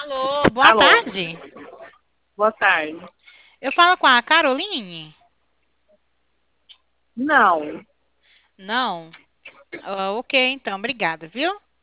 Alô, boa Alô, tarde. boa tarde. Eu falo com a Caroline? Não, Não? Ok, então, obrigada, viu?